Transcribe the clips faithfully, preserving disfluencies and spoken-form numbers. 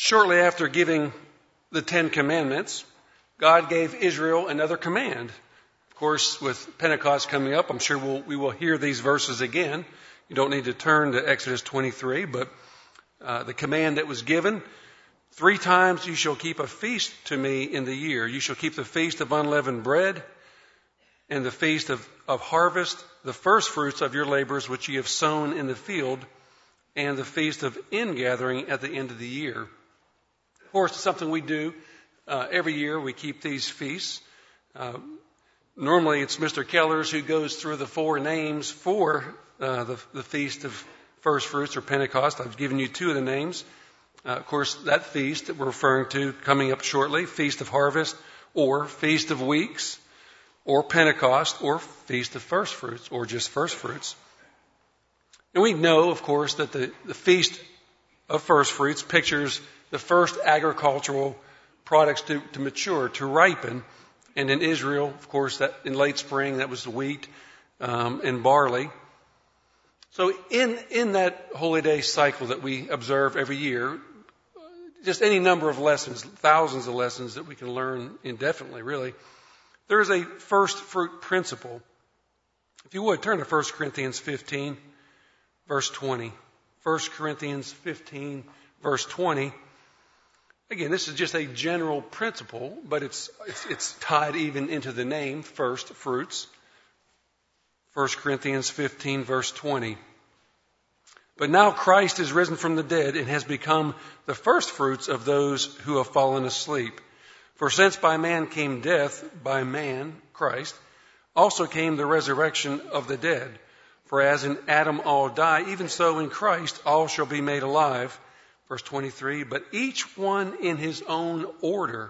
Shortly after giving the Ten Commandments, God gave Israel another command. Of course, with Pentecost coming up, I'm sure we'll, we will hear these verses again. You don't need to turn to Exodus twenty-three, but uh, the command that was given, three times you shall keep a feast to me in the year. You shall keep the feast of unleavened bread and the feast of, of harvest, the first fruits of your labors which ye have sown in the field, and the feast of ingathering at the end of the year. Of course, it's something we do uh, every year. We keep these feasts. Uh, normally, it's Mister Kellers who goes through the four names for uh, the, the Feast of First Fruits or Pentecost. I've given you two of the names. Uh, of course, that feast that we're referring to coming up shortly, Feast of Harvest or Feast of Weeks or Pentecost or Feast of First Fruits or just First Fruits. And we know, of course, that the, the Feast of First Fruits pictures the first agricultural products to, to mature, to ripen. And in Israel, of course, that in late spring, that was the wheat um, and barley. So in, in that holy day cycle that we observe every year, just any number of lessons, thousands of lessons that we can learn indefinitely, really. There is a first fruit principle. If you would, turn to First Corinthians fifteen, verse twenty. First Corinthians fifteen, verse twenty. Again, this is just a general principle, but it's, it's, it's tied even into the name, first fruits. First Corinthians fifteen, verse twenty. But now Christ is risen from the dead and has become the first fruits of those who have fallen asleep. For since by man came death, by man, Christ, also came the resurrection of the dead. For as in Adam all die, even so in Christ all shall be made alive. Verse twenty-three, but each one in his own order.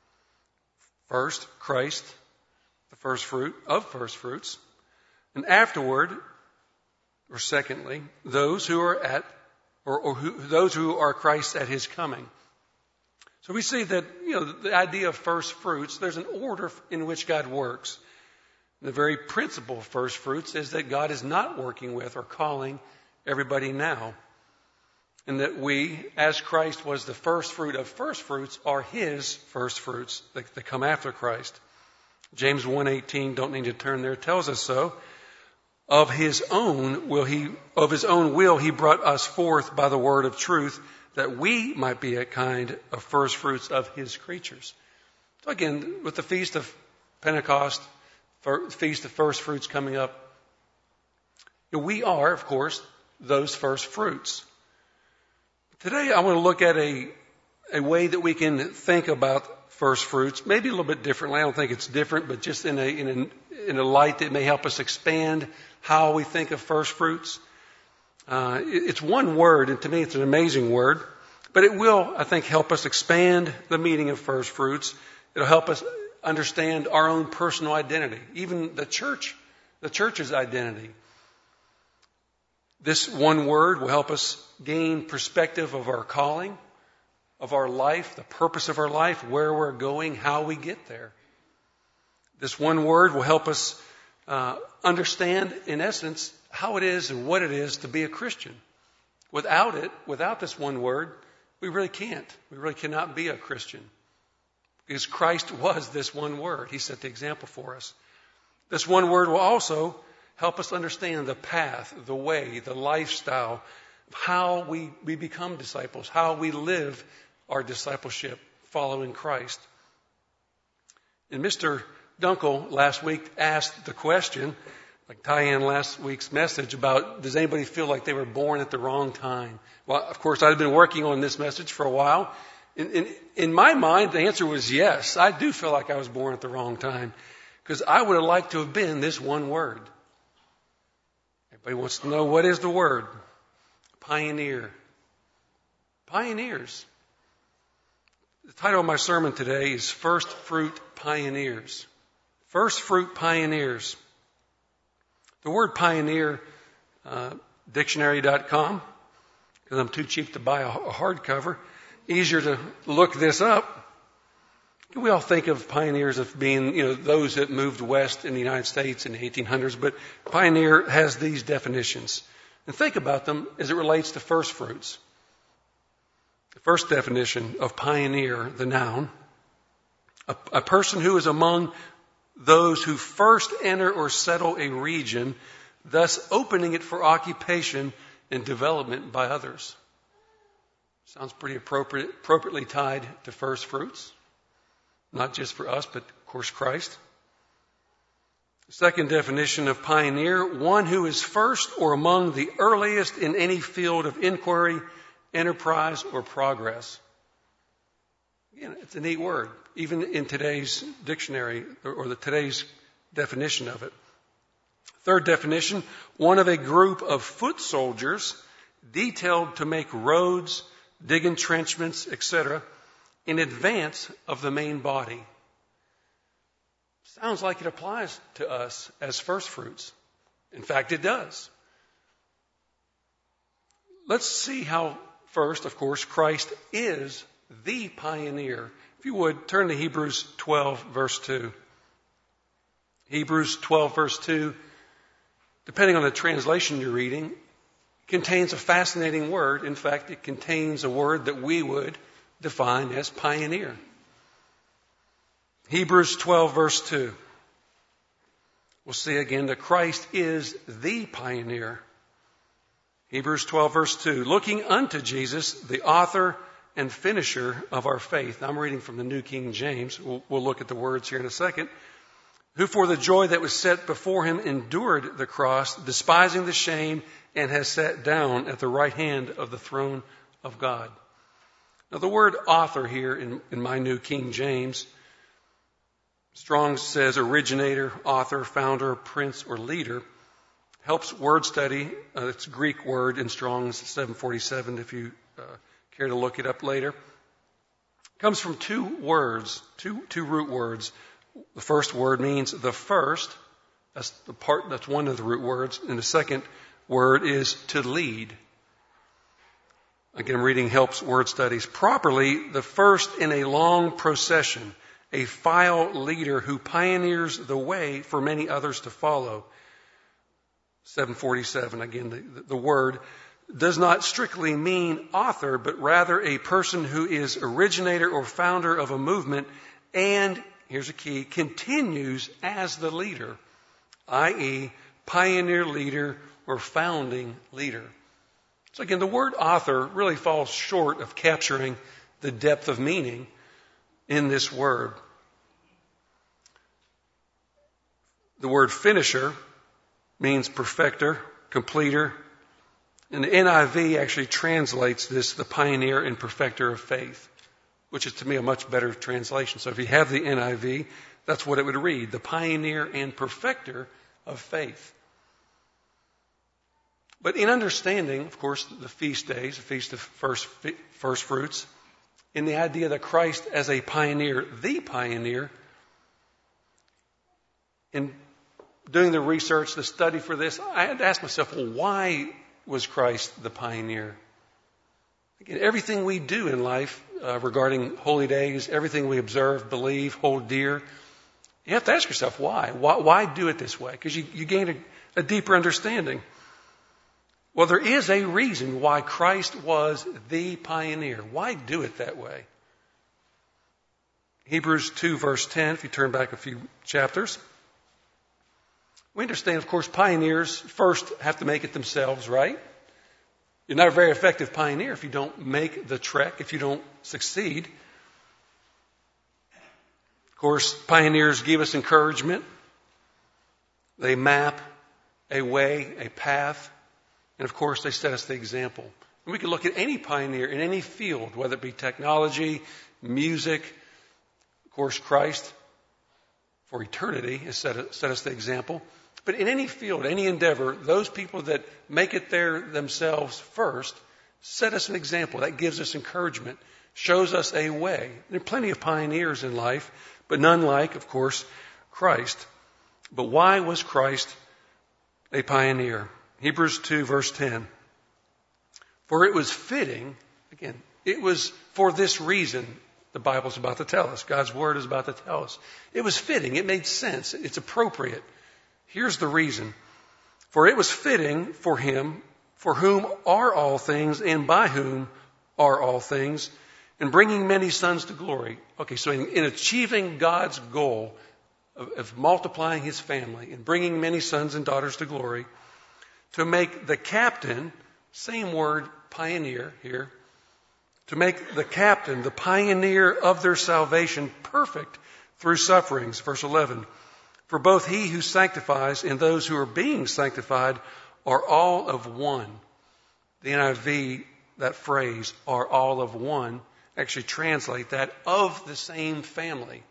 First, Christ, the first fruit of first fruits. And afterward, or secondly, those who are at, or, or who, those who are Christ at his coming. So we see that, you know, the idea of first fruits, there's an order in which God works. The very principle of first fruits is that God is not working with or calling everybody now. And that we, as Christ was the first fruit of first fruits, are his first fruits that, that come after Christ. James one eighteen, don't need to turn there, tells us so. Of his own will he, of his own will he brought us forth by the word of truth, that we might be a kind of first fruits of his creatures. So again, with the Feast of Pentecost, Feast of First Fruits coming up, we are, of course, those first fruits. Today I want to look at a, a way that we can think about first fruits, maybe a little bit differently. I don't think it's different, but just in a, in a, in a light that may help us expand how we think of first fruits. Uh, it's one word, and to me it's an amazing word, but it will, I think, help us expand the meaning of first fruits. It'll help us understand our own personal identity, even the church, the church's identity. This one word will help us gain perspective of our calling, of our life, the purpose of our life, where we're going, how we get there. This one word will help us uh, understand, in essence, how it is and what it is to be a Christian. Without it, without this one word, we really can't. We really cannot be a Christian. Because Christ was this one word. He set the example for us. This one word will also help us understand the path, the way, the lifestyle, how we, we become disciples, how we live our discipleship following Christ. And Mister Dunkel last week asked the question, like tie in last week's message about, does anybody feel like they were born at the wrong time? Well, of course, I've been working on this message for a while. In, in, in my mind, the answer was yes. I do feel like I was born at the wrong time because I would have liked to have been this one word. Everybody wants to know, what is the word? Pioneer. Pioneers. The title of my sermon today is First Fruit Pioneers. First Fruit Pioneers. The word pioneer, uh, dictionary dot com, because I'm too cheap to buy a, a hardcover. Easier to look this up. We all think of pioneers as being, you know, those that moved west in the United States in the eighteen hundreds, but pioneer has these definitions. And think about them as it relates to first fruits. The first definition of pioneer, the noun, a, a person who is among those who first enter or settle a region, thus opening it for occupation and development by others. Sounds pretty appropriate, appropriately tied to first fruits, not just for us, but of course Christ. The second definition of pioneer, one who is first or among the earliest in any field of inquiry, enterprise, or progress. Again, it's a neat word, even in today's dictionary or the today's definition of it. Third definition, one of a group of foot soldiers detailed to make roads, dig entrenchments, et cetera, in advance of the main body. Sounds like it applies to us as first fruits. In fact, it does. Let's see how, first, of course, Christ is the pioneer. If you would, turn to Hebrews twelve, verse two. Hebrews twelve, verse two, depending on the translation you're reading, contains a fascinating word. In fact, it contains a word that we would define as pioneer. Hebrews twelve, verse two. We'll see again that Christ is the pioneer. Hebrews twelve, verse two. Looking unto Jesus, the author and finisher of our faith. Now, I'm reading from the New King James. We'll, we'll look at the words here in a second. Who for the joy that was set before him endured the cross, despising the shame, and has sat down at the right hand of the throne of God. Now, the word author here in, in my New King James, Strong's says originator, author, founder, prince, or leader. Helps word study. Uh, it's a Greek word in Strong's seven forty-seven if you uh, care to look it up later. Comes from two words, two, two root words. The first word means the first. That's the part, that's one of the root words. And the second word is to lead. Again, I'm reading Helps Word Studies. Properly, the first in a long procession, a file leader who pioneers the way for many others to follow. seven forty-seven, again, the, the word does not strictly mean author, but rather a person who is originator or founder of a movement and, here's a key, continues as the leader, that is, pioneer leader or founding leader. So again, the word author really falls short of capturing the depth of meaning in this word. The word finisher means perfecter, completer. And the N I V actually translates this, the pioneer and perfecter of faith, which is to me a much better translation. So if you have the N I V, that's what it would read, the pioneer and perfecter of faith. But in understanding, of course, the feast days, the feast of first, first fruits, in the idea that Christ as a pioneer, the pioneer, in doing the research, the study for this, I had to ask myself, well, why was Christ the pioneer? Again, everything we do in life uh, regarding holy days, everything we observe, believe, hold dear, you have to ask yourself why. Why, why do it this way? Because you, you gain a, a deeper understanding. Well, there is a reason why Christ was the pioneer. Why do it that way? Hebrews two, verse ten, if you turn back a few chapters. We understand, of course, pioneers first have to make it themselves, right? You're not a very effective pioneer if you don't make the trek, if you don't succeed. Of course, pioneers give us encouragement. They map a way, a path. And of course, they set us the example. And we can look at any pioneer in any field, whether it be technology, music. Of course, Christ, for eternity, has set, set us the example. But in any field, any endeavor, those people that make it there themselves first set us an example. That gives us encouragement, shows us a way. There are plenty of pioneers in life, but none like, of course, Christ. But why was Christ a pioneer? Hebrews two, verse ten. For it was fitting, again, it was for this reason the Bible's about to tell us. God's Word is about to tell us. It was fitting. It made sense. It's appropriate. Here's the reason. For it was fitting for him, for whom are all things, and by whom are all things, and bringing many sons to glory. Okay, so in, in achieving God's goal of, of multiplying his family and bringing many sons and daughters to glory, to make the captain, same word, pioneer here, to make the captain, the pioneer of their salvation, perfect through sufferings. Verse eleven, for both he who sanctifies and those who are being sanctified are all of one. The N I V, that phrase, are all of one, actually translate that, of the same family.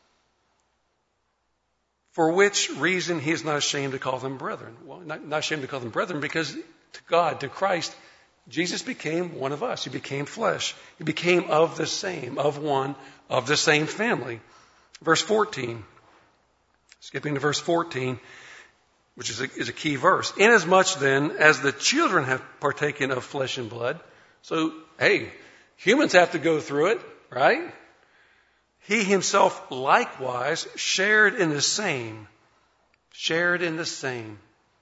For which reason he is not ashamed to call them brethren. Well, not, not ashamed to call them brethren because to God, to Christ, Jesus became one of us. He became flesh. He became of the same, of one, of the same family. Verse fourteen. Skipping to verse fourteen, which is a, is a key verse. Inasmuch then as the children have partaken of flesh and blood. So, hey, humans have to go through it, right? He himself likewise shared in the same, shared in the same,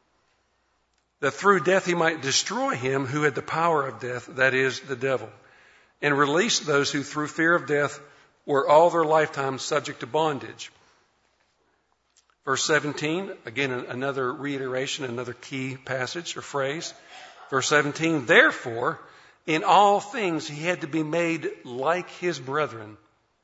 that through death he might destroy him who had the power of death, that is, the devil, and release those who through fear of death were all their lifetime subject to bondage. Verse seventeen, again, another reiteration, another key passage or phrase. Verse seventeen, therefore, in all things he had to be made like his brethren,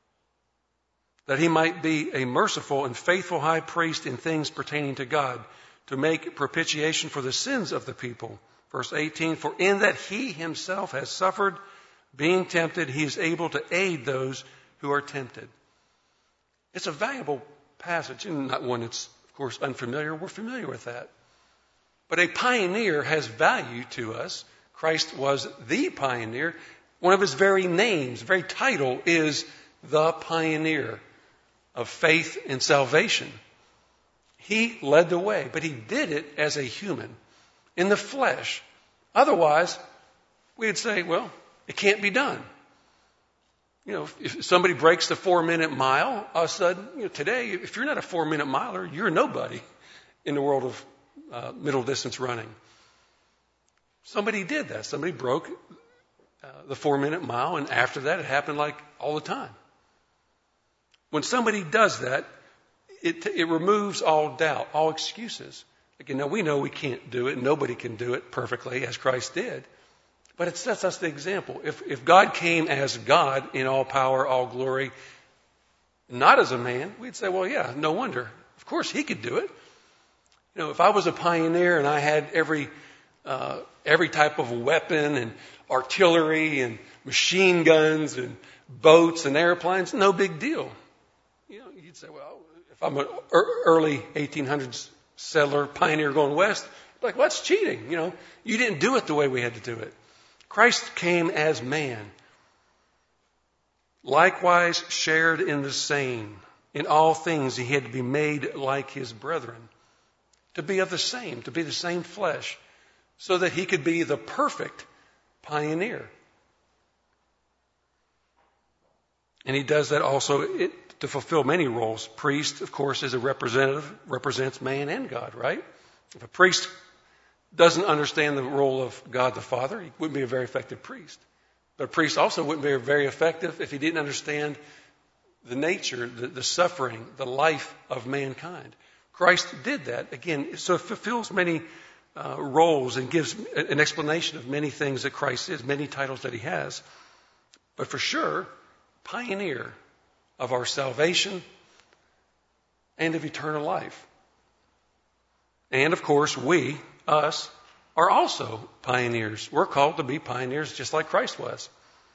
that he might be a merciful and faithful high priest in things pertaining to God, to make propitiation for the sins of the people. Verse eighteen, for in that he himself has suffered, being tempted, he is able to aid those who are tempted. It's a valuable passage, and not one that's, of course, unfamiliar. We're familiar with that. But a pioneer has value to us. Christ was the pioneer. One of his very names, very title, is the pioneer of faith and salvation. He led the way, but he did it as a human, in the flesh. Otherwise, we'd say, well, it can't be done. You know, if somebody breaks the four-minute mile, all of a sudden, you know, today, if you're not a four-minute miler, you're a nobody in the world of uh, middle-distance running. Somebody did that. Somebody broke uh, the four-minute mile, and after that, it happened like all the time. When somebody does that, it, it removes all doubt, all excuses. Again, now we know we can't do it. Nobody can do it perfectly as Christ did. But it sets us the example. If, if God came as God in all power, all glory, not as a man, we'd say, well, yeah, no wonder. Of course, he could do it. You know, if I was a pioneer and I had every uh, every type of weapon and artillery and machine guns and boats and airplanes, no big deal. You know, you'd say, well, if I'm an early eighteen hundreds settler, pioneer going west, like, well, that's cheating. You know, you didn't do it the way we had to do it. Christ came as man, likewise shared in the same. In all things he had to be made like his brethren, to be of the same, to be the same flesh, so that he could be the perfect pioneer. And he does that also it, to fulfill many roles. Priest, of course, is a representative, represents man and God, right? If a priest doesn't understand the role of God the Father, he wouldn't be a very effective priest. But a priest also wouldn't be very effective if he didn't understand the nature, the, the suffering, the life of mankind. Christ did that. Again, so it fulfills many uh, roles and gives an explanation of many things that Christ is, many titles that he has. But for sure, pioneer of our salvation and of eternal life. And of course, we, us, are also pioneers. We're called to be pioneers just like Christ was.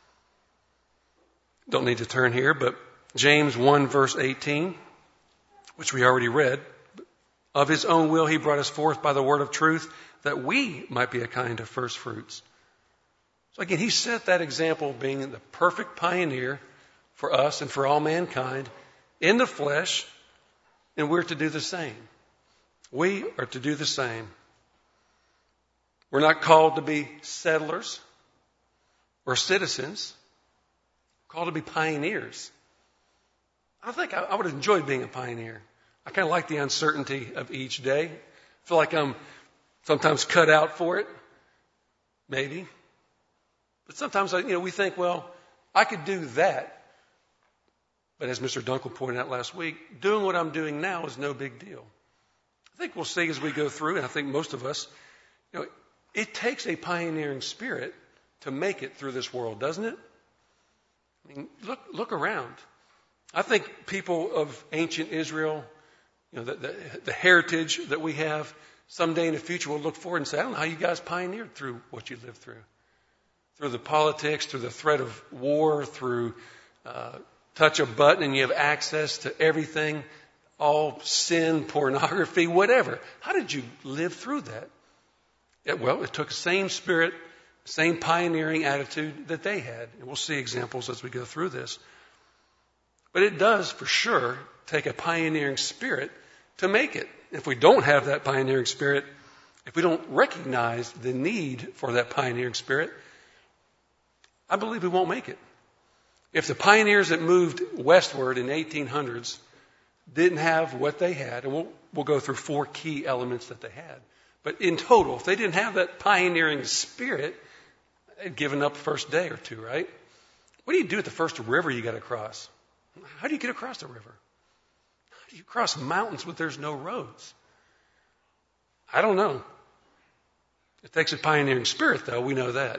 Don't need to turn here, but James one verse eighteen, which we already read. Of his own will he brought us forth by the word of truth, that we might be a kind of first fruits. So again, he set that example of being the perfect pioneer for us and for all mankind in the flesh, and we're to do the same. We are to do the same. We're not called to be settlers or citizens. We're called to be pioneers. I think I, I would have enjoyed being a pioneer. I kind of like the uncertainty of each day. I feel like I'm sometimes cut out for it. Maybe. But sometimes, you know, we think, well, I could do that. But as Mister Dunkel pointed out last week, doing what I'm doing now is no big deal. I think we'll see as we go through, and I think most of us, you know, it takes a pioneering spirit to make it through this world, doesn't it? I mean, look, look around. I think people of ancient Israel, you know, the, the, the heritage that we have, someday in the future we'll look forward and say, I don't know how you guys pioneered through what you lived through. Through the politics, through the threat of war, through uh, touch a button and you have access to everything, all sin, pornography, whatever. How did you live through that? Yeah, well, it took the same spirit, same pioneering attitude that they had. And we'll see examples as we go through this. But it does, for sure, take a pioneering spirit to make it. If we don't have that pioneering spirit, if we don't recognize the need for that pioneering spirit, I believe we won't make it. If the pioneers that moved westward in the eighteen hundreds didn't have what they had, and we'll, we'll go through four key elements that they had. But in total, if they didn't have that pioneering spirit, they'd given up the first day or two, right? What do you do at the first river you got to cross? How do you get across the river? How do you cross mountains when there's no roads? I don't know. It takes a pioneering spirit, though. We know that.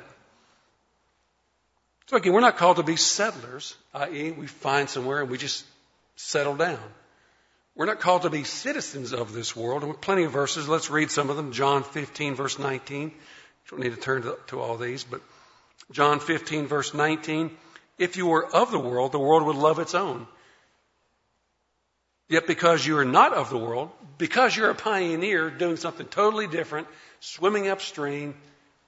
So again, we're not called to be settlers, that is we find somewhere and we just settle down. We're not called to be citizens of this world. And with plenty of verses, let's read some of them. John fifteen, verse nineteen. You don't need to turn to, to all these, but John fifteen, verse nineteen. If you were of the world, the world would love its own. Yet because you are not of the world, because you're a pioneer doing something totally different, swimming upstream,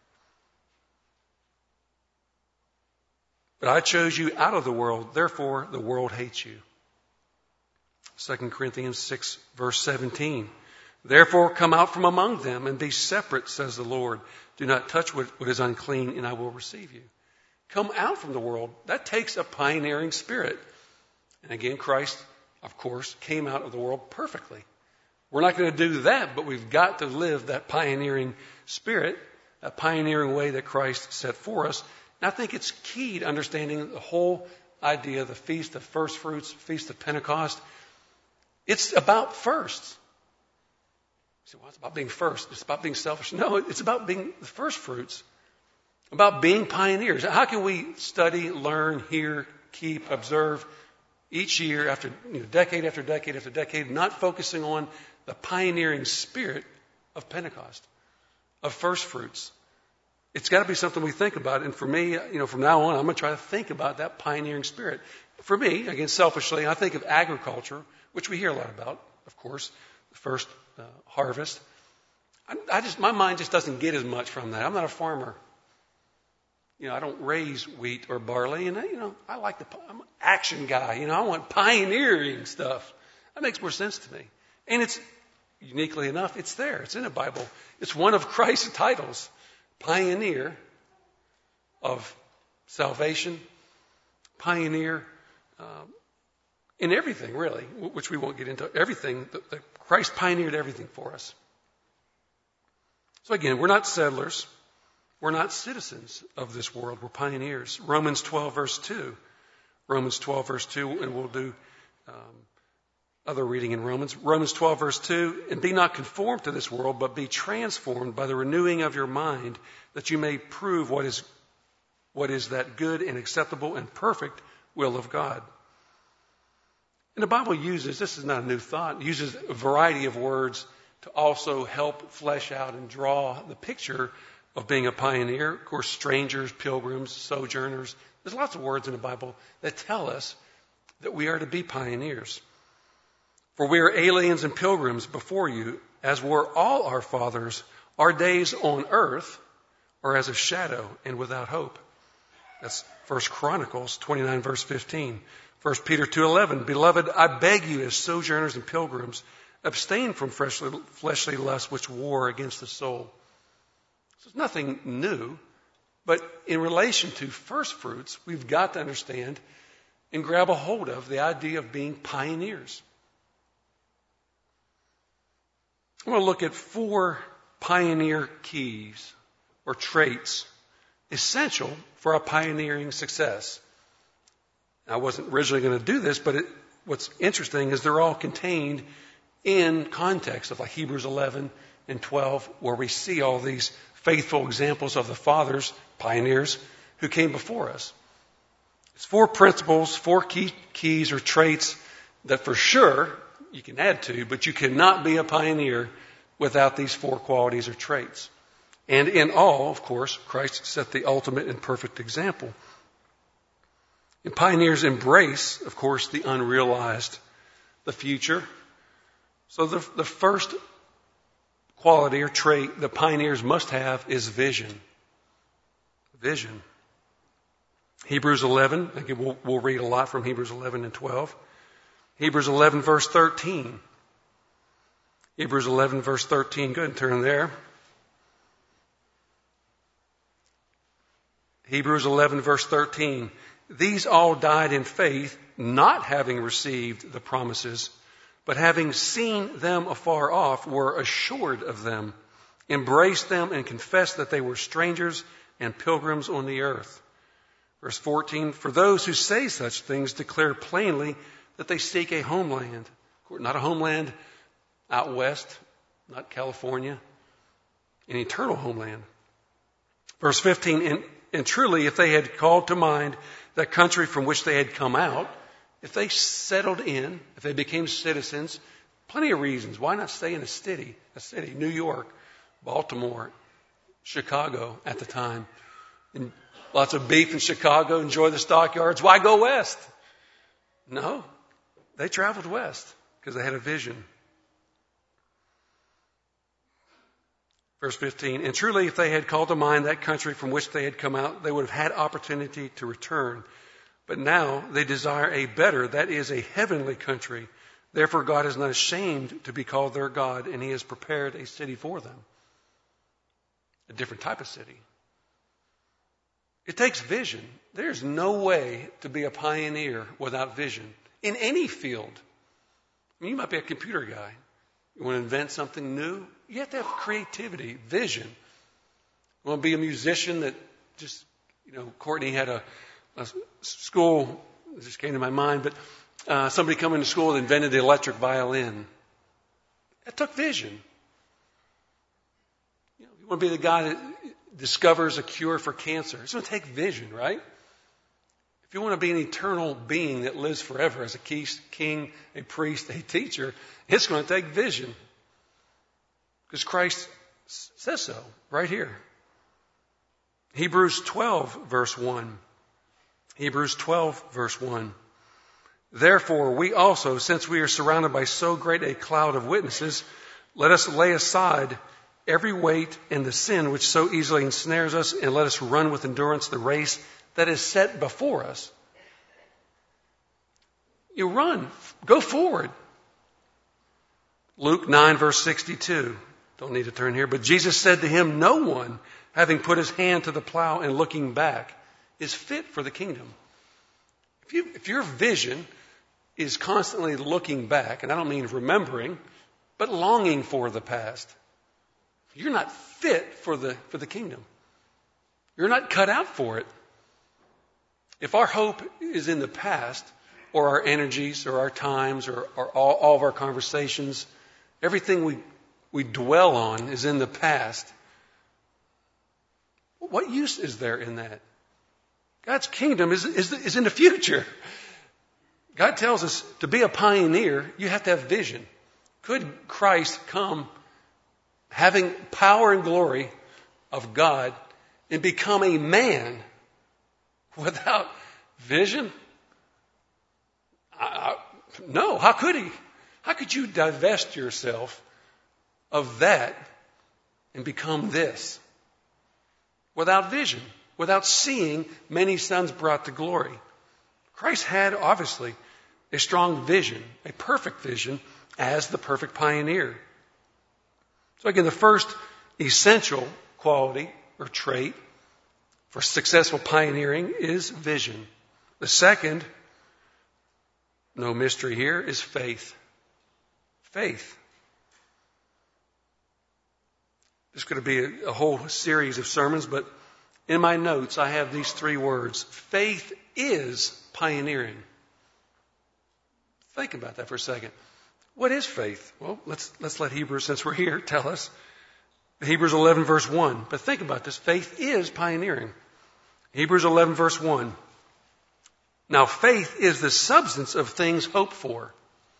but I chose you out of the world, therefore the world hates you. Second Corinthians six, verse seventeen. Therefore come out from among them and be separate, says the Lord. Do not touch what, what is unclean, and I will receive you. Come out from the world. That takes a pioneering spirit. And again, Christ, of course, came out of the world perfectly. We're not going to do that, but we've got to live that pioneering spirit, that pioneering way that Christ set for us. And I think it's key to understanding the whole idea of the Feast of First Fruits, Feast of Pentecost. It's about firsts. You say, well, it's about being first. It's about being selfish. No, it's about being the first fruits, about being pioneers. How can we study, learn, hear, keep, observe each year after, you know, decade after decade after decade, not focusing on the pioneering spirit of Pentecost, of first fruits? It's got to be something we think about. And for me, you know, from now on, I'm going to try to think about that pioneering spirit. For me, again, selfishly, I think of agriculture, which we hear a lot about, of course, the first uh, harvest. I, I just, my mind just doesn't get as much from that. I'm not a farmer. You know, I don't raise wheat or barley, and you know, I like the, I'm an action guy. You know, I want pioneering stuff. That makes more sense to me. And it's, uniquely enough, it's there. It's in the Bible. It's one of Christ's titles, pioneer of salvation, pioneer um, in everything, really, which we won't get into. Everything, the, the, Christ pioneered everything for us. So again, we're not settlers. We're not citizens of this world. We're pioneers. Romans twelve, verse two. Romans twelve, verse two, and we'll do um, other reading in Romans. Romans twelve, verse two, and be not conformed to this world, but be transformed by the renewing of your mind, that you may prove what is, what is that good and acceptable and perfect will of God. And the Bible uses, this is not a new thought, uses a variety of words to also help flesh out and draw the picture of being a pioneer. Of course, strangers, pilgrims, sojourners. There's lots of words in the Bible that tell us that we are to be pioneers. For we are aliens and pilgrims before you, as were all our fathers. Our days on earth are as a shadow and without hope. That's First Chronicles twenty-nine, verse fifteen. First Peter two eleven. Beloved, I beg you as sojourners and pilgrims, abstain from fleshly, fleshly lusts which war against the soul. So it's nothing new, but in relation to first fruits, we've got to understand and grab a hold of the idea of being pioneers. I want to look at four pioneer keys or traits essential for a pioneering success. I wasn't originally going to do this, but it, what's interesting is they're all contained in context of like Hebrews eleven and twelve, where we see all these faithful examples of the fathers, pioneers, who came before us. It's four principles, four key keys or traits that for sure you can add to, but you cannot be a pioneer without these four qualities or traits. And in all, of course, Christ set the ultimate and perfect example. And pioneers embrace, of course, the unrealized, the future. So the, the first quality or trait the pioneers must have is vision. Vision. Hebrews eleven, again, we'll, we'll read a lot from Hebrews eleven and twelve. Hebrews eleven, verse thirteen. Hebrews eleven, verse thirteen. Go ahead and turn there. Hebrews eleven, verse thirteen. These all died in faith, not having received the promises, but having seen them afar off, were assured of them, embraced them, and confessed that they were strangers and pilgrims on the earth. Verse fourteen, for those who say such things declare plainly that they seek a homeland. Not a homeland out west, not California, an eternal homeland. Verse fifteen, and, and truly if they had called to mind that country from which they had come out, if they settled in, if they became citizens, plenty of reasons. Why not stay in a city, a city, New York, Baltimore, Chicago at the time? And lots of beef in Chicago, enjoy the stockyards. Why go west? No, they traveled west because they had a vision. Verse fifteen, and truly if they had called to mind that country from which they had come out, they would have had opportunity to return. But now they desire a better, that is a heavenly country. Therefore God is not ashamed to be called their God, and he has prepared a city for them. A different type of city. It takes vision. There's no way to be a pioneer without vision in any field. I mean, you might be a computer guy. You want to invent something new? You have to have creativity, vision. You want to be a musician that just, you know, Courtney had a, a school, it just came to my mind, but uh, somebody coming to school that invented the electric violin. That took vision. You know, you want to be the guy that discovers a cure for cancer. It's going to take vision, right? If you want to be an eternal being that lives forever as a king, a priest, a teacher, it's going to take vision. Because Christ says so right here. Hebrews twelve, verse one. Hebrews twelve, verse one. Therefore, we also, since we are surrounded by so great a cloud of witnesses, let us lay aside every weight and the sin which so easily ensnares us, and let us run with endurance the race that is set before us. You run. Go forward. Luke nine, verse sixty-two. Don't need to turn here. But Jesus said to him, no one, having put his hand to the plow and looking back, is fit for the kingdom. If, you, if your vision is constantly looking back, and I don't mean remembering, but longing for the past, you're not fit for the, for the kingdom. You're not cut out for it. If our hope is in the past, or our energies, or our times, or, or all, all of our conversations, everything we, we dwell on is in the past, what use is there in that? God's kingdom is, is, is in the future. God tells us to be a pioneer, you have to have vision. Could Christ come having power and glory of God and become a man without vision? I, I, no, how could he? How could you divest yourself of that and become this? Without vision, without seeing many sons brought to glory. Christ had, obviously, a strong vision, a perfect vision, as the perfect pioneer. So again, the first essential quality or trait for successful pioneering is vision. The second, no mystery here, is faith. Faith. There's going to be a, a whole series of sermons, but In my notes, I have these three words. Faith is pioneering. Think about that for a second. What is faith? Well, let's, let's let Hebrews, since we're here, tell us. Hebrews eleven verse one. But think about this. Faith is pioneering. Hebrews eleven verse one. Now faith is the substance of things hoped for.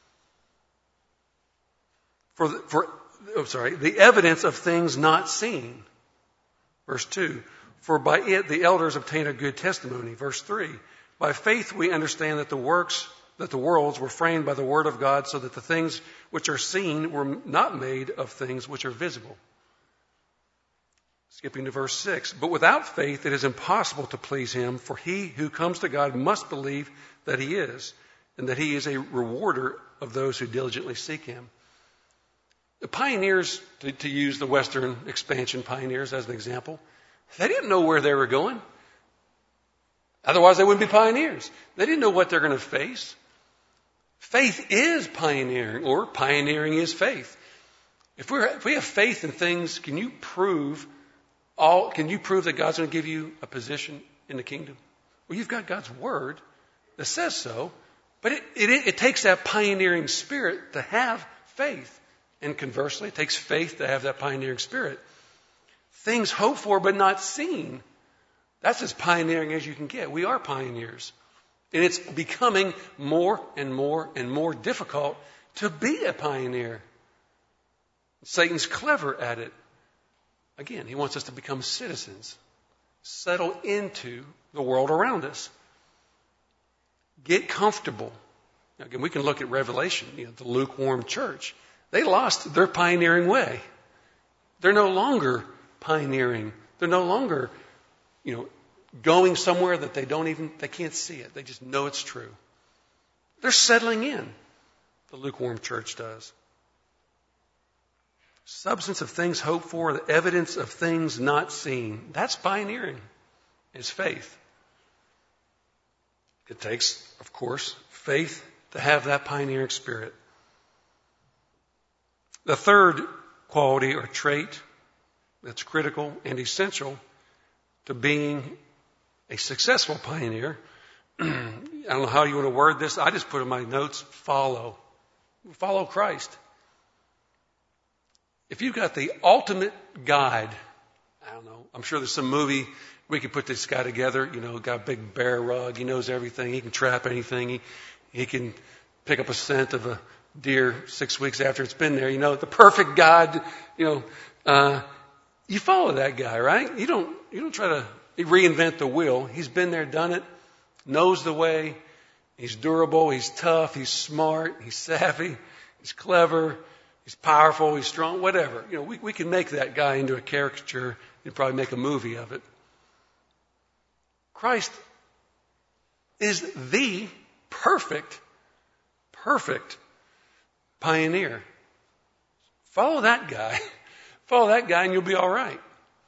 For, the, for oh, sorry, the evidence of things not seen. Verse two. For by it the elders obtain a good testimony. Verse three. By faith we understand that the works, that the worlds were framed by the word of God, so that the things which are seen were not made of things which are visible. Skipping to verse six. But without faith it is impossible to please him, for he who comes to God must believe that he is, and that he is a rewarder of those who diligently seek him. The pioneers, to, to use the Western expansion pioneers as an example, they didn't know where they were going. Otherwise they wouldn't be pioneers. They didn't know what they're going to face. Faith is pioneering, or pioneering is faith. If, we're, if we have faith in things, can you prove all? Can you prove that God's going to give you a position in the kingdom? Well, you've got God's word that says so, but it, it, it takes that pioneering spirit to have faith. And conversely, it takes faith to have that pioneering spirit. Things hoped for but not seen. That's as pioneering as you can get. We are pioneers. And it's becoming more and more and more difficult to be a pioneer. Satan's clever at it. Again, he wants us to become citizens, settle into the world around us, get comfortable. Now, again, we can look at Revelation, you know, the lukewarm church. They lost their pioneering way. They're no longer pioneering. They're no longer, you know, going somewhere that they don't even, they can't see it. They just know it's true. They're settling in. The lukewarm church does. Substance of things hoped for, the evidence of things not seen. That's pioneering. It's faith. It takes, of course, faith to have that pioneering spirit. The third quality or trait that's critical and essential to being a successful pioneer, I don't know how you want to word this. I just put in my notes, follow. Follow Christ. If you've got the ultimate guide, I don't know, I'm sure there's some movie we could put this guy together, you know, got a big bear rug, he knows everything, he can trap anything, he, he can pick up a scent of a deer six weeks after it's been there, you know, the perfect guide, you know, uh, you follow that guy, right? You don't, you don't try to reinvent the wheel. He's been there, done it, knows the way, he's durable, he's tough, he's smart, he's savvy, he's clever, he's powerful, he's strong, whatever. You know, we, we can make that guy into a caricature and probably make a movie of it. Christ is the perfect, perfect pioneer. Follow that guy. Follow that guy and you'll be all right.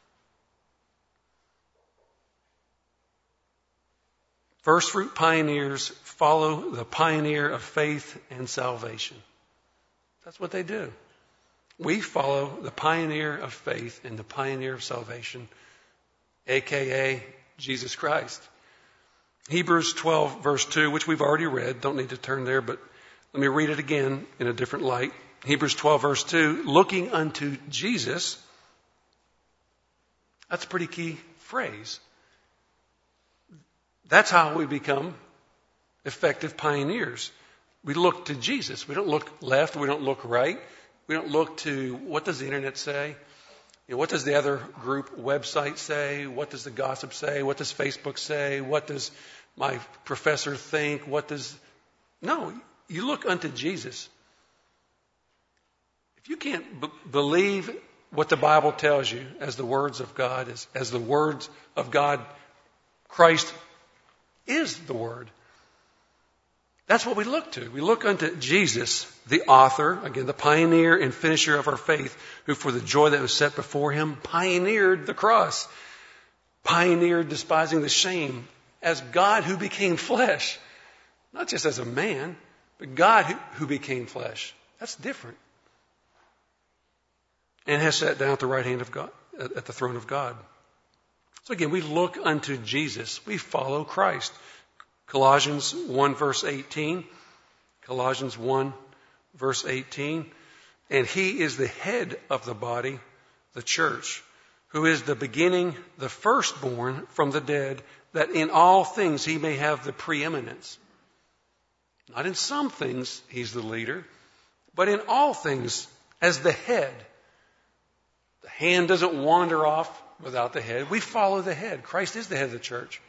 First fruit pioneers follow the pioneer of faith and salvation. That's what they do. We follow the pioneer of faith and the pioneer of salvation, a k a. Jesus Christ. Hebrews twelve verse two, which we've already read. Don't need to turn there, but let me read it again in a different light. Hebrews twelve verse two, looking unto Jesus. That's a pretty key phrase. That's how we become effective pioneers. We look to Jesus. We don't look left. We don't look right. We don't look to what does the internet say? You know, what does the other group website say? What does the gossip say? What does Facebook say? What does my professor think? What does... No, you look unto Jesus. If you can't b- believe what the Bible tells you as the words of God, as, as the words of God, Christ is the Word. That's what we look to. We look unto Jesus, the author, again, the pioneer and finisher of our faith, who for the joy that was set before him, pioneered the cross, pioneered despising the shame, as God who became flesh. Not just as a man, but God who, who became flesh. That's different. And has sat down at the right hand of God, at the throne of God. So again, we look unto Jesus. We follow Christ. Colossians one verse eighteen. Colossians one verse eighteen. And he is the head of the body, the church, who is the beginning, the firstborn from the dead, that in all things he may have the preeminence. Not in some things he's the leader, but in all things as the head. The hand doesn't wander off without the head. We follow the head. Christ is the head of the church.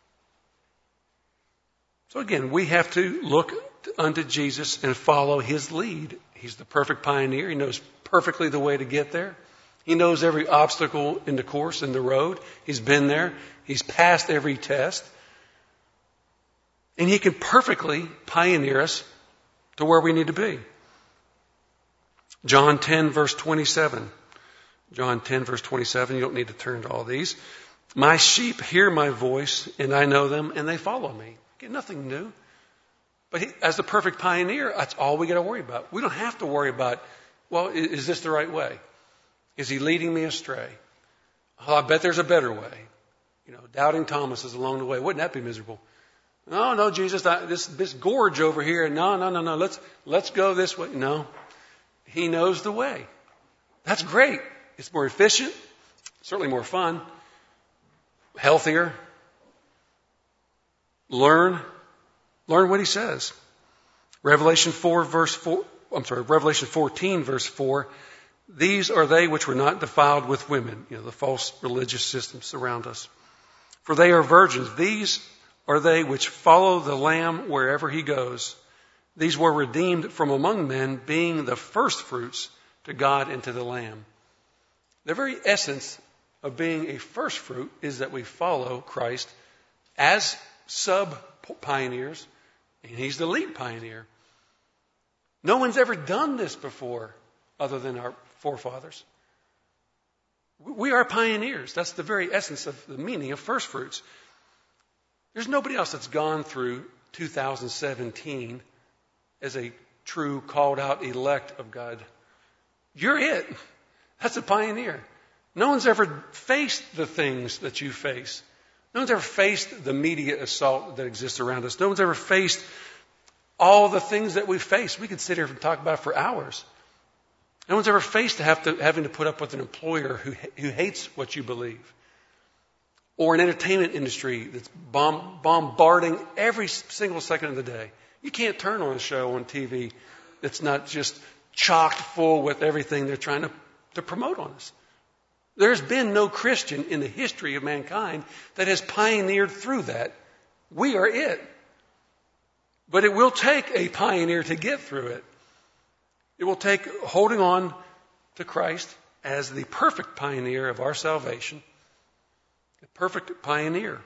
So again, we have to look unto Jesus and follow his lead. He's the perfect pioneer. He knows perfectly the way to get there. He knows every obstacle in the course, in the road. He's been there. He's passed every test. And he can perfectly pioneer us to where we need to be. John ten, verse twenty-seven. John ten, verse twenty-seven. You don't need to turn to all these. My sheep hear my voice, and I know them, and they follow me. Again, nothing new. But he, as the perfect pioneer, that's all we got to worry about. We don't have to worry about, well, is, is this the right way? Is he leading me astray? Oh, I bet there's a better way. You know, doubting Thomas is along the way. Wouldn't that be miserable? No, no, Jesus, I, this this gorge over here. No, no, no, no. Let's let's go this way. No, he knows the way. That's great. It's more efficient, certainly more fun, healthier. Learn, learn what he says. Revelation four, verse four. I'm sorry, Revelation fourteen, verse four. These are they which were not defiled with women. You know, the false religious systems around us. For they are virgins. These are they which follow the Lamb wherever he goes. These were redeemed from among men, being the firstfruits to God and to the Lamb. The very essence of being a firstfruit is that we follow Christ as sub-pioneers, and he's the lead pioneer. No one's ever done this before other than our forefathers. We are pioneers. That's the very essence of the meaning of firstfruits. There's nobody else that's gone through two thousand seventeen as a true called out elect of God. You're it. That's a pioneer. No one's ever faced the things that you face. No one's ever faced the media assault that exists around us. No one's ever faced all the things that we face. We could sit here and talk about it for hours. No one's ever faced to have to, having to put up with an employer who, who hates what you believe. Or an entertainment industry that's bomb, bombarding every single second of the day. You can't turn on a show on T V that's not just chocked full with everything they're trying to, to promote on us. There's been no Christian in the history of mankind that has pioneered through that. We are it. But it will take a pioneer to get through it. It will take holding on to Christ as the perfect pioneer of our salvation. The perfect pioneer.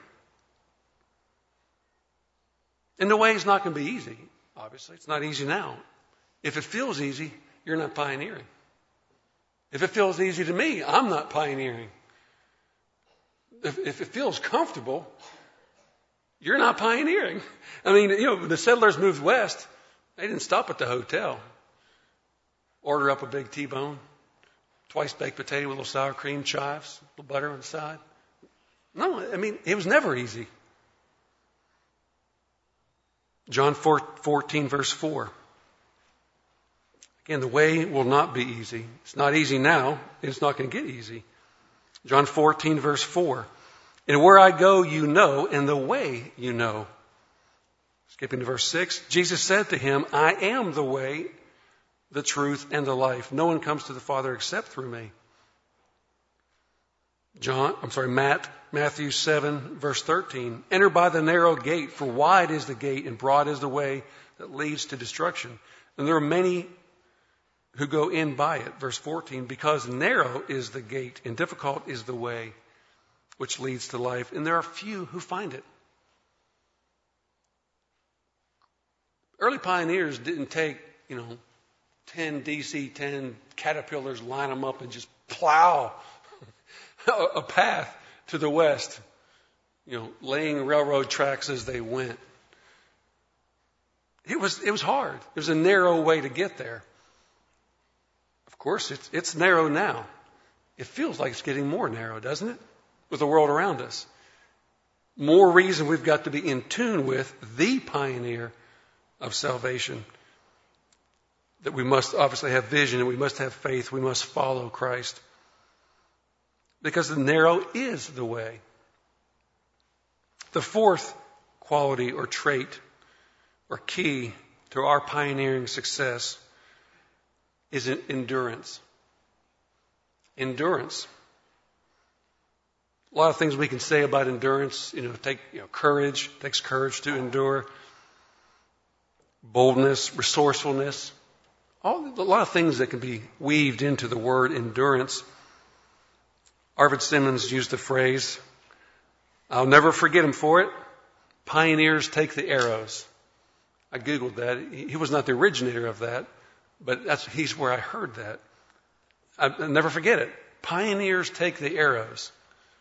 And the way is not going to be easy, obviously. It's not easy now. If it feels easy, you're not pioneering. If it feels easy to me, I'm not pioneering. If, if it feels comfortable, you're not pioneering. I mean, you know, the settlers moved west. They didn't stop at the hotel. Order up a big T-bone, twice baked potato with a little sour cream, chives, a little butter on the side. No, I mean, it was never easy. John fourteen, verse four. Again, the way will not be easy. It's not easy now. It's not going to get easy. John fourteen, verse four. And where I go, you know, and the way you know. Skipping to verse six. Jesus said to him, I am the way, the truth, and the life. No one comes to the Father except through me. John, I'm sorry, Matt, Matthew seven, verse thirteen. Enter by the narrow gate, for wide is the gate and broad is the way that leads to destruction. And there are many who go in by it. Verse fourteen, because narrow is the gate and difficult is the way which leads to life, and there are few who find it. Early pioneers didn't take, you know, ten D C ten caterpillars, line them up and just plow a path to the west, you know, laying railroad tracks as they went. It was, it was hard. It was a narrow way to get there. Of course, it's, it's narrow now. It feels like it's getting more narrow, doesn't it? with the world around us. More reason we've got to be in tune with the pioneer of salvation. That we must obviously have vision and we must have faith. We must follow Christ. Because the narrow is the way. The fourth quality or trait or key to our pioneering success is endurance. Endurance. A lot of things we can say about endurance. You know, take you know, courage. It takes courage to endure. Boldness, resourcefulness. All, a lot of things that can be weaved into the word endurance. Arvid Simmons used the phrase, I'll never forget him for it, pioneers take the arrows. I Googled that. He was not the originator of that, but that's, he's where I heard that. I, I'll never forget it. Pioneers take the arrows.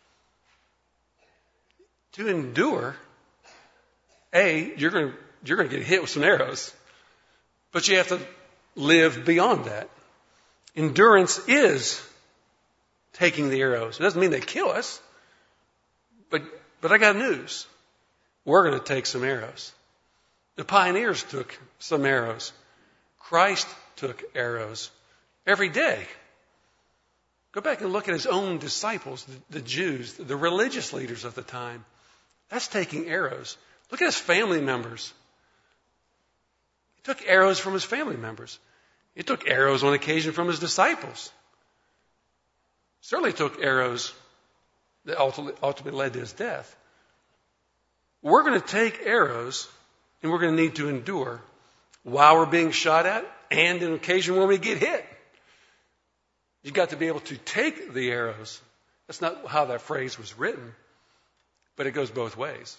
To endure, A, you're going to, you're going to get hit with some arrows, but you have to live beyond that. Endurance is taking the arrows. It doesn't mean they kill us, but, but I got news. We're going to take some arrows. The pioneers took some arrows. Christ took arrows every day. Go back and look at his own disciples, the, the Jews, the religious leaders of the time. That's taking arrows. Look at his family members. He took arrows from his family members. He took arrows on occasion from his disciples. Certainly took arrows that ultimately led to his death. We're going to take arrows and we're going to need to endure while we're being shot at and on occasion when we get hit. You've got to be able to take the arrows. That's not how that phrase was written, but it goes both ways.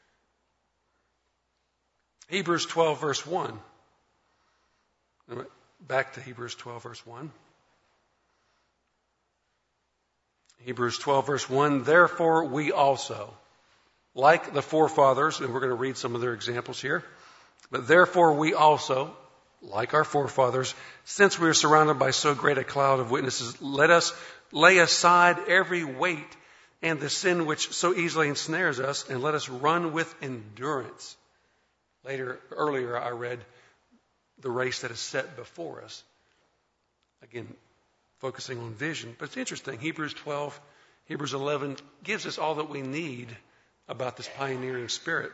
Hebrews twelve verse one. Back to Hebrews twelve verse one. Hebrews twelve verse one, therefore we also, like the forefathers, and we're going to read some of their examples here, but therefore we also, like our forefathers, since we are surrounded by so great a cloud of witnesses, let us lay aside every weight and the sin which so easily ensnares us, and let us run with endurance. Later, earlier I read the race that is set before us. Again, focusing on vision. But it's interesting. Hebrews twelve, Hebrews eleven gives us all that we need about this pioneering spirit.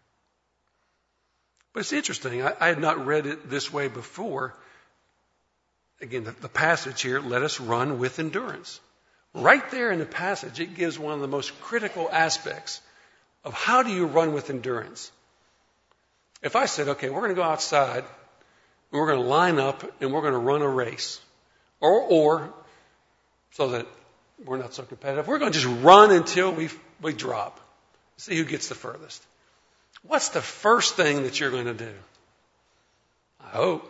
But it's interesting. I, I had not read it this way before. Again, the, the passage here, let us run with endurance. Right there in the passage, it gives one of the most critical aspects of how do you run with endurance. If I said, okay, we're going to go outside, and we're going to line up, and we're going to run a race. Or, or, so that we're not so competitive, we're going to just run until we we drop. See who gets the furthest. What's the first thing that you're going to do? I hope.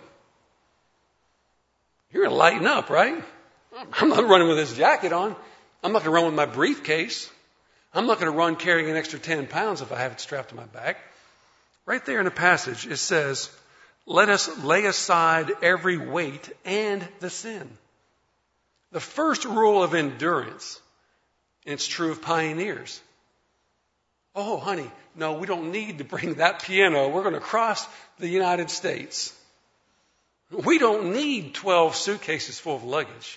You're going to lighten up, right? I'm not running with this jacket on. I'm not going to run with my briefcase. I'm not going to run carrying an extra ten pounds if I have it strapped to my back. Right there in the passage, it says, let us lay aside every weight and the sin. The first rule of endurance, and it's true of pioneers. Oh, honey, no, we don't need to bring that piano. We're going to cross the United States. We don't need twelve suitcases full of luggage.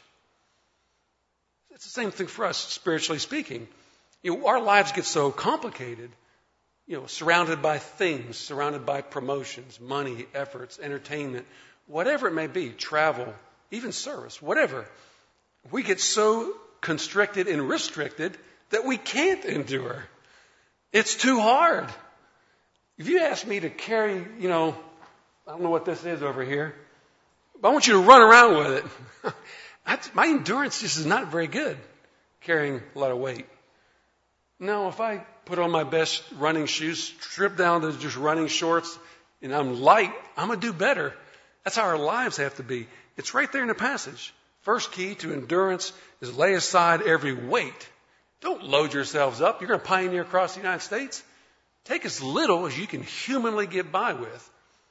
It's the same thing for us, spiritually speaking. You know, our lives get so complicated, you know, surrounded by things, surrounded by promotions, money, efforts, entertainment, whatever it may be, travel, even service, whatever. We get so constricted and restricted that we can't endure. It's too hard. If you ask me to carry, you know, I don't know what this is over here, but I want you to run around with it. That's, my endurance just is not very good carrying a lot of weight. No, if I put on my best running shoes, strip down to just running shorts, and I'm light, I'm going to do better. That's how our lives have to be. It's right there in the passage. First key to endurance is lay aside every weight. Don't load yourselves up. You're going to pioneer across the United States. Take as little as you can humanly get by with.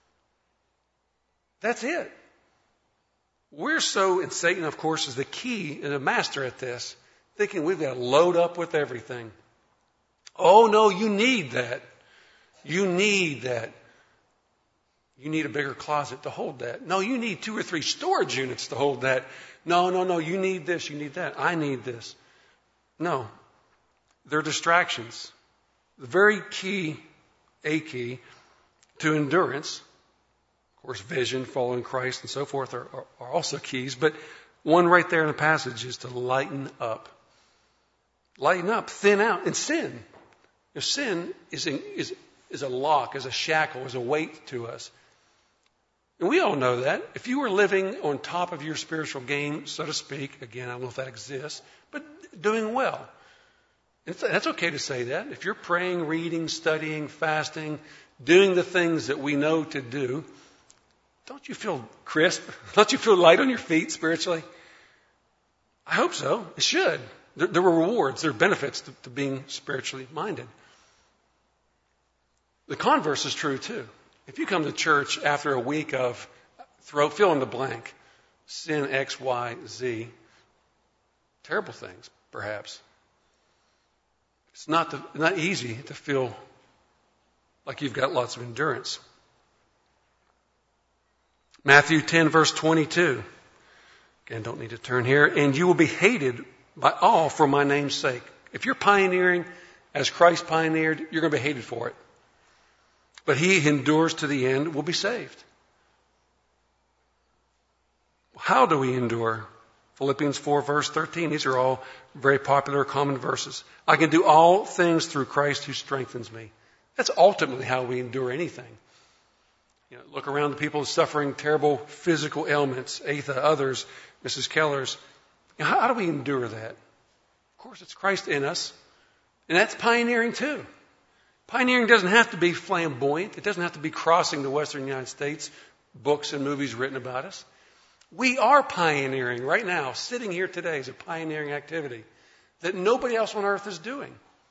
That's it. We're so, and Satan, of course, is the key and the master at this, thinking we've got to load up with everything. Oh, no, you need that. You need that. You need a bigger closet to hold that. No, you need two or three storage units to hold that. No, no, no, you need this, you need that. I need this. No, they're distractions. The very key, a key, to endurance, of course, vision, following Christ, and so forth are, are, are also keys, but one right there in the passage is to lighten up. Lighten up, thin out, and sin. If sin is, in, is, is a lock, is a shackle, is a weight to us. And we all know that. If you were living on top of your spiritual game, so to speak, again, I don't know if that exists, but doing well. It's, that's okay to say that. If you're praying, reading, studying, fasting, doing the things that we know to do, don't you feel crisp? Don't you feel light on your feet spiritually? I hope so. It should. There, there are rewards, there are benefits to, to being spiritually minded. The converse is true too. If you come to church after a week of throw, fill in the blank, sin X, Y, Z, terrible things, perhaps. It's not, the, not easy to feel like you've got lots of endurance. Matthew ten, verse twenty-two. Again, don't need to turn here. And you will be hated by all for my name's sake. If you're pioneering as Christ pioneered, you're going to be hated for it. But he who endures to the end will be saved. How do we endure? Philippians four, verse thirteen. These are all very popular, common verses. I can do all things through Christ who strengthens me. That's ultimately how we endure anything. You know, look around the people suffering terrible physical ailments, Atha, others, Missus Keller's. You know, how, how do we endure that? Of course, it's Christ in us. And that's pioneering too. Pioneering doesn't have to be flamboyant. It doesn't have to be crossing the western United States, books and movies written about us. We are pioneering right now. Sitting here today is a pioneering activity that nobody else on earth is doing.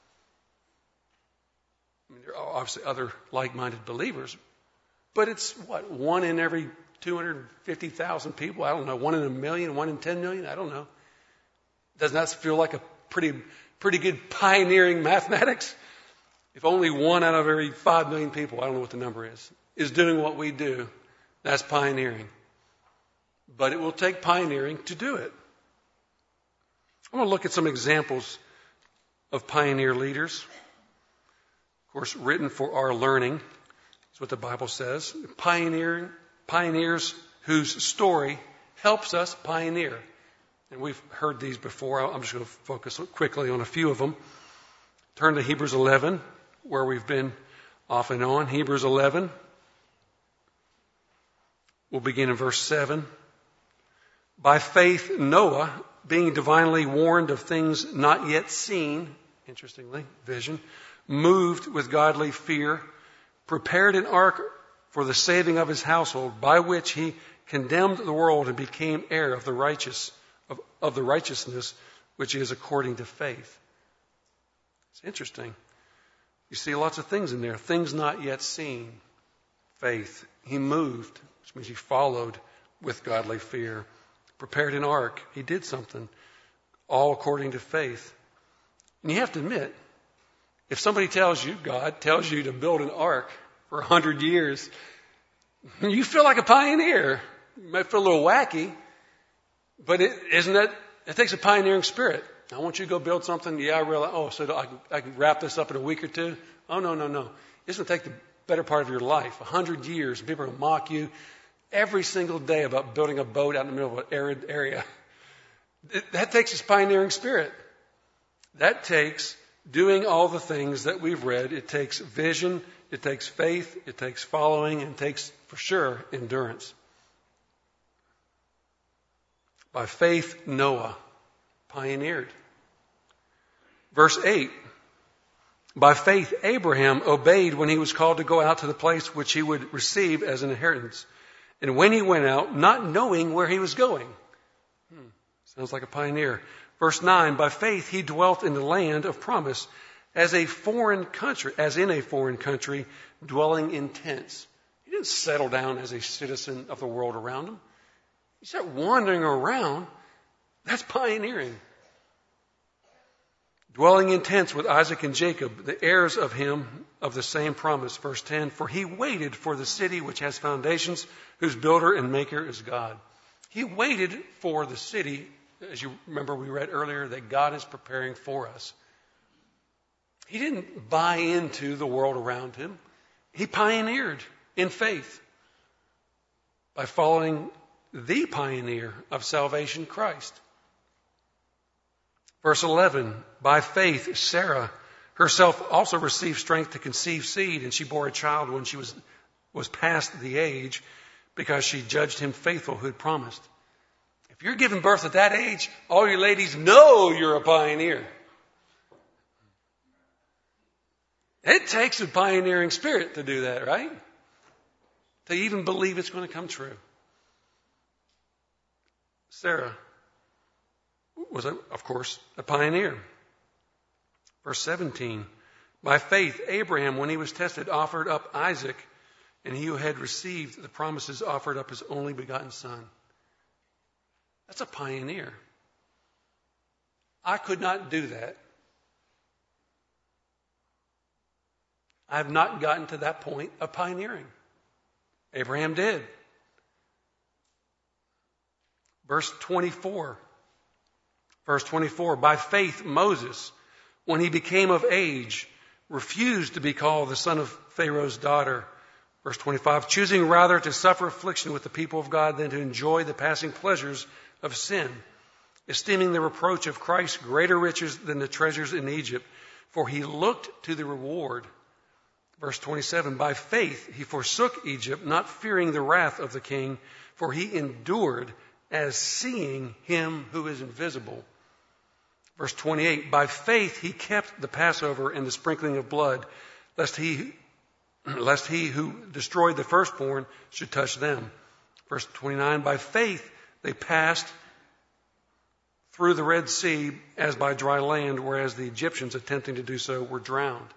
I mean, there are obviously other like-minded believers, but it's what, one in every two hundred fifty thousand people? I don't know. One in a million, one in ten million? I don't know. Doesn't that feel like a pretty, pretty good pioneering mathematics? If only one out of every five million people, I don't know what the number is, is doing what we do, that's pioneering. But it will take pioneering to do it. I want to look at some examples of pioneer leaders. Of course, written for our learning. That's what the Bible says. Pioneer, pioneers whose story helps us pioneer. And we've heard these before. I'm just going to focus quickly on a few of them. Turn to Hebrews eleven, where we've been off and on. Hebrews eleven. We'll begin in verse seven. By faith, Noah, being divinely warned of things not yet seen, interestingly, vision, moved with godly fear, prepared an ark for the saving of his household, by which he condemned the world and became heir of the righteous, of, of the righteousness which is according to faith. It's interesting. You see lots of things in there. Things not yet seen. Faith. He moved, which means he followed with godly fear. Prepared an ark. He did something. All according to faith. And you have to admit, if somebody tells you, God tells you to build an ark for a hundred years, you feel like a pioneer. You might feel a little wacky, but it, isn't that, it takes a pioneering spirit. I want you to go build something. Yeah, I realize, oh, so I can, I can wrap this up in a week or two? Oh, no, no, no. It's going to take the better part of your life, a hundred years. People are going to mock you every single day about building a boat out in the middle of an arid area. It, that takes this pioneering spirit. That takes doing all the things that we've read. It takes vision. It takes faith. It takes following. And it takes, for sure, endurance. By faith, Noah pioneered. Verse eight. By faith, Abraham obeyed when he was called to go out to the place which he would receive as an inheritance. And when he went out, not knowing where he was going. Hmm, sounds like a pioneer. Verse nine, by faith he dwelt in the land of promise as a foreign country, as in a foreign country, dwelling in tents. He didn't settle down as a citizen of the world around him. He started wandering around. That's pioneering. dwelling in tents with Isaac and Jacob, the heirs of him of the same promise. Verse ten, for he waited for the city which has foundations, whose builder and maker is God. He waited for the city, as you remember we read earlier, that God is preparing for us. He didn't buy into the world around him. He pioneered in faith by following the pioneer of salvation, Christ. Verse eleven, by faith, Sarah herself also received strength to conceive seed, and she bore a child when she was, was past the age, because she judged him faithful who had promised. If you're giving birth at that age, all you ladies know you're a pioneer. It takes a pioneering spirit to do that, right? To even believe it's going to come true. Sarah was, a, of course, a pioneer. Verse seventeen, by faith, Abraham, when he was tested, offered up Isaac, and he who had received the promises offered up his only begotten son. That's a pioneer. I could not do that. I have not gotten to that point of pioneering. Abraham did. Verse twenty-four. Verse twenty-four, by faith Moses, when he became of age, refused to be called the son of Pharaoh's daughter. Verse twenty-five, choosing rather to suffer affliction with the people of God than to enjoy the passing pleasures of sin, esteeming the reproach of Christ greater riches than the treasures in Egypt, for he looked to the reward. Verse twenty-seven, by faith he forsook Egypt, not fearing the wrath of the king, for he endured as seeing him who is invisible. Verse twenty-eight, by faith he kept the Passover and the sprinkling of blood, lest he, lest he who destroyed the firstborn should touch them. Verse twenty-nine, by faith they passed through the Red Sea as by dry land, whereas the Egyptians attempting to do so were drowned.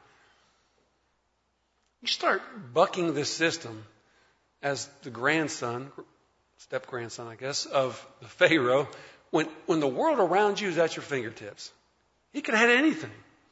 You start bucking this system as the grandson, step-grandson, I guess, of the Pharaoh, when, when the world around you is at your fingertips. He could have had anything.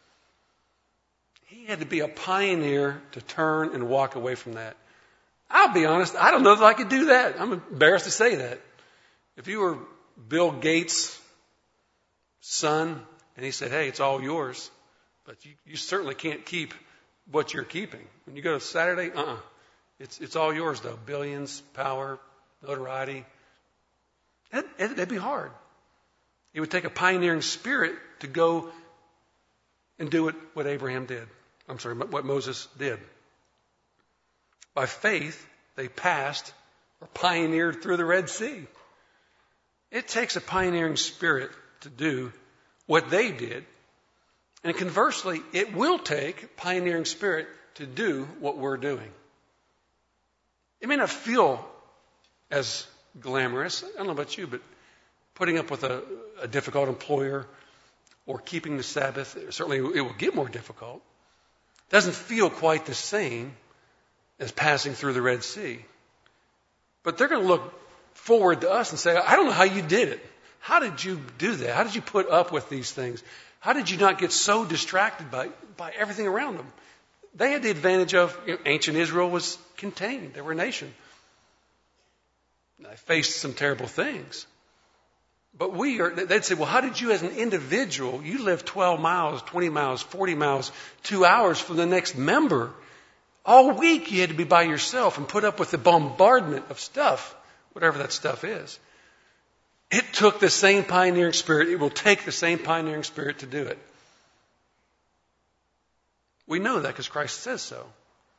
He had to be a pioneer to turn and walk away from that. I'll be honest, I don't know if I could do that. I'm embarrassed to say that. If you were Bill Gates' son, and he said, hey, it's all yours, but you, you certainly can't keep what you're keeping. When you go to Saturday, uh-uh. It's, it's all yours, though. Billions, power, notoriety. That, that'd be hard. It would take a pioneering spirit to go and do what, what Abraham did. I'm sorry, what Moses did. By faith, they passed or pioneered through the Red Sea. It takes a pioneering spirit to do what they did. And conversely, it will take pioneering spirit to do what we're doing. It may not feel as glamorous. I don't know about you, but putting up with a, a difficult employer or keeping the Sabbath, certainly it will get more difficult. It doesn't feel quite the same as passing through the Red Sea. But they're going to look forward to us and say, I don't know how you did it. How did you do that? How did you put up with these things? How did you not get so distracted by, by everything around them? They had the advantage of, you know, ancient Israel was contained. They were a nation. They faced some terrible things. But we are, they'd say, well, how did you as an individual, you live twelve miles, twenty miles, forty miles, two hours from the next member. All week you had to be by yourself and put up with the bombardment of stuff, whatever that stuff is. It took the same pioneering spirit. It will take the same pioneering spirit to do it. We know that because Christ says so.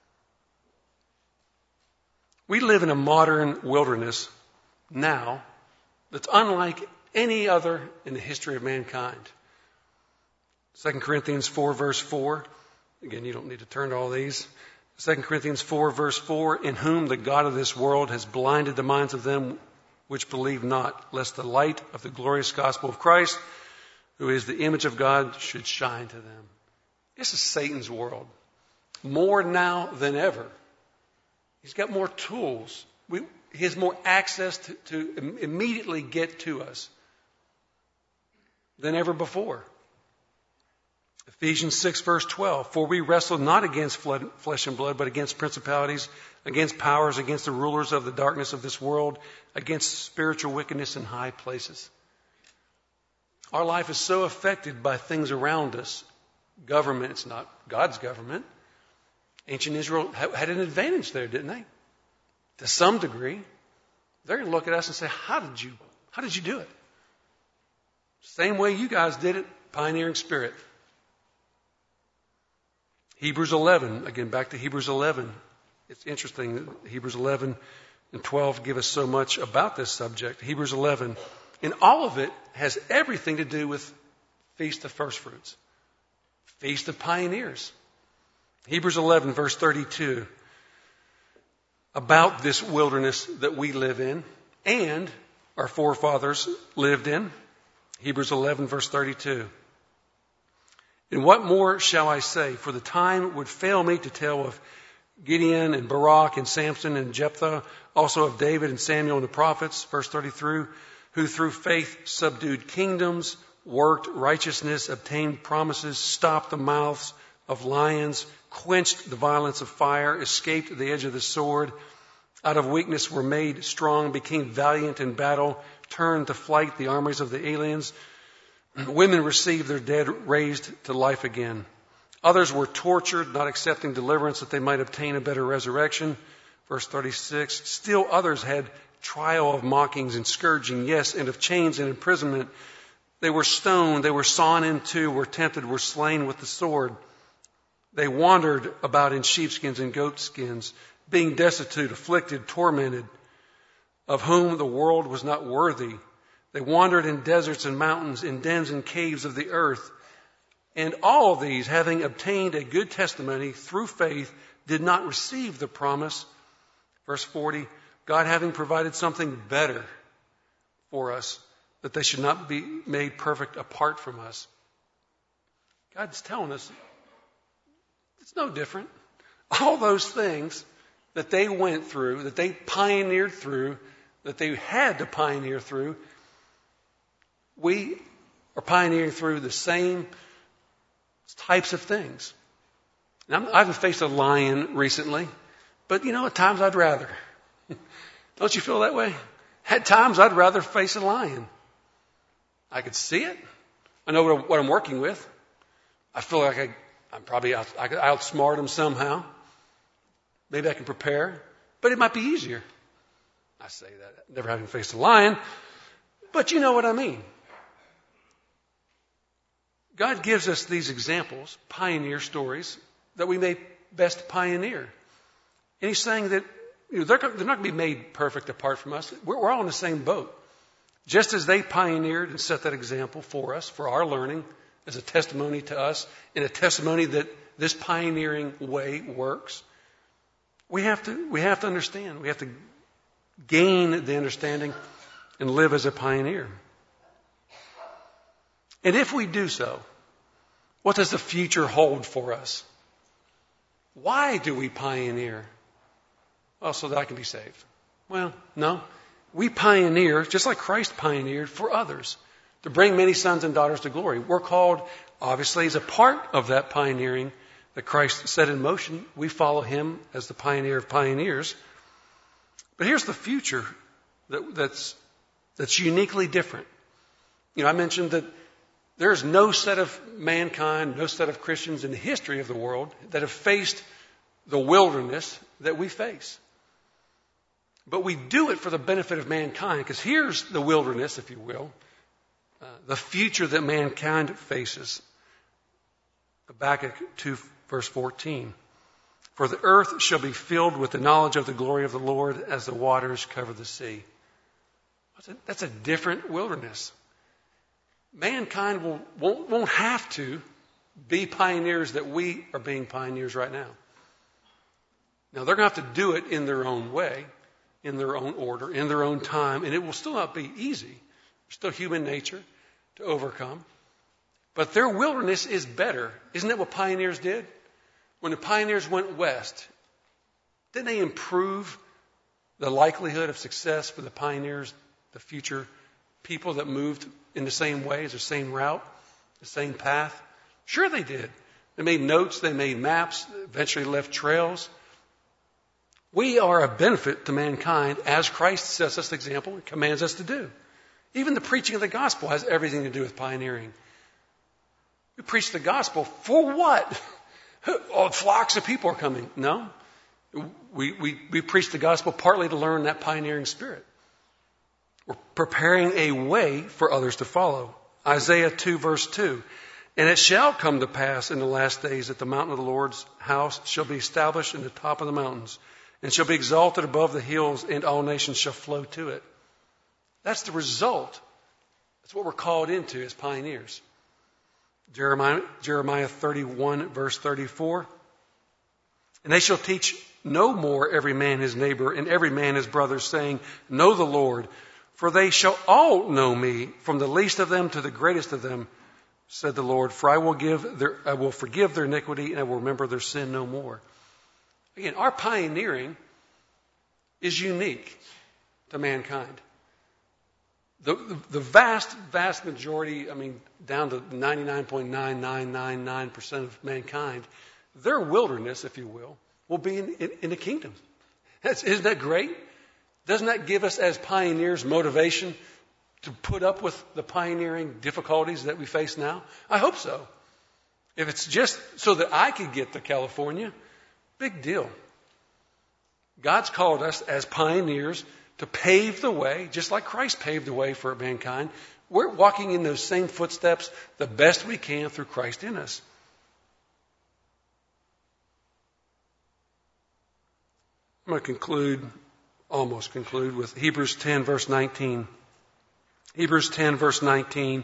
We live in a modern wilderness now that's unlike any other in the history of mankind. Second Corinthians four, verse four. Again, you don't need to turn to all these. Second Corinthians four, verse four. In whom the God of this world has blinded the minds of them which believe not, lest the light of the glorious gospel of Christ, who is the image of God, should shine to them. This is Satan's world. More now than ever. He's got more tools. We, he has more access to, to immediately get to us than ever before. Ephesians six, verse twelve, for we wrestle not against flesh and blood, but against principalities, against powers, against the rulers of the darkness of this world, against spiritual wickedness in high places. Our life is so affected by things around us. Government, it's not God's government. Ancient Israel had an advantage there, didn't they? To some degree. They're going to look at us and say, how did you, how did you do it? Same way you guys did it, pioneering spirit. Hebrews eleven, again, back to Hebrews eleven. It's interesting that Hebrews eleven and twelve give us so much about this subject. Hebrews eleven, and all of it has everything to do with Feast of First Fruits. Feast of Pioneers. Hebrews eleven, verse thirty-two. About this wilderness that we live in and our forefathers lived in. Hebrews eleven, verse thirty-two. And what more shall I say? For the time would fail me to tell of Gideon and Barak and Samson and Jephthah, also of David and Samuel and the prophets, verse thirty-three, who through faith subdued kingdoms, worked righteousness, obtained promises, stopped the mouths of lions, quenched the violence of fire, escaped the edge of the sword, out of weakness were made strong, became valiant in battle, turned to flight the armies of the aliens. Women received their dead raised to life again. Others were tortured, not accepting deliverance that they might obtain a better resurrection. Verse thirty-six, still others had trial of mockings and scourging, yes, and of chains and imprisonment. They were stoned, they were sawn in two, were tempted, were slain with the sword. They wandered about in sheepskins and goatskins, being destitute, afflicted, tormented, of whom the world was not worthy. They wandered in deserts and mountains, in dens and caves of the earth. And all of these, having obtained a good testimony through faith, did not receive the promise. Verse forty, God having provided something better for us, that they should not be made perfect apart from us. God's telling us it's no different. All those things that they went through, that they pioneered through, that they had to pioneer through, we are pioneering through the same types of things. And I'm, I haven't faced a lion recently, but you know, at times I'd rather. Don't you feel that way? At times I'd rather face a lion. I could see it. I know what, what I'm working with. I feel like I, I'm probably out, I could outsmart them somehow. Maybe I can prepare, but it might be easier. I say that, never having faced a lion, but you know what I mean. God gives us these examples, pioneer stories, that we may best pioneer. And he's saying that you know, they're, they're not going to be made perfect apart from us. We're, we're all in the same boat. Just as they pioneered and set that example for us, for our learning, as a testimony to us, and a testimony that this pioneering way works, we have to, we have to understand. We have to gain the understanding and live as a pioneer. And if we do so, what does the future hold for us? Why do we pioneer? Well, so that I can be saved. Well, no. We pioneer, just like Christ pioneered, for others, to bring many sons and daughters to glory. We're called, obviously, as a part of that pioneering that Christ set in motion. We follow him as the pioneer of pioneers. But here's the future that, that's, that's uniquely different. You know, I mentioned that there's no set of mankind, no set of Christians in the history of the world that have faced the wilderness that we face. But we do it for the benefit of mankind, because here's the wilderness, if you will, uh, the future that mankind faces. Habakkuk two, verse fourteen. For the earth shall be filled with the knowledge of the glory of the Lord as the waters cover the sea. That's a different wilderness. Mankind will, won't, won't have to be pioneers that we are being pioneers right now. Now, they're going to have to do it in their own way, in their own order, in their own time, and it will still not be easy. There's still human nature to overcome. But their wilderness is better. Isn't that what pioneers did? When the pioneers went west, didn't they improve the likelihood of success for the pioneers, the future people that moved in the same ways, the same route, the same path? Sure they did. They made notes, they made maps, eventually left trails. We are a benefit to mankind as Christ sets us the example and commands us to do. Even the preaching of the gospel has everything to do with pioneering. We preach the gospel for what? Oh, flocks of people are coming. No. We, we, we preach the gospel partly to learn that pioneering spirit. We're preparing a way for others to follow. Isaiah two verse two. And it shall come to pass in the last days that the mountain of the Lord's house shall be established in the top of the mountains and shall be exalted above the hills, and all nations shall flow to it. That's the result. That's what we're called into as pioneers. Jeremiah, Jeremiah thirty-one verse thirty-four. And they shall teach no more every man his neighbor and every man his brother, saying, Know the Lord, for they shall all know me, from the least of them to the greatest of them, said the Lord. For I will give their, I will forgive their iniquity, and I will remember their sin no more. Again, our pioneering is unique to mankind. The, the, the vast, vast majority, I mean, down to ninety-nine point nine nine nine nine percent of mankind, their wilderness, if you will, will be in, in, in the kingdom. That's, isn't that great? Doesn't that give us as pioneers motivation to put up with the pioneering difficulties that we face now? I hope so. If it's just so that I could get to California, big deal. God's called us as pioneers to pave the way, just like Christ paved the way for mankind. We're walking in those same footsteps the best we can through Christ in us. I'm going to conclude, almost conclude, with Hebrews ten, verse nineteen. Hebrews ten, verse nineteen.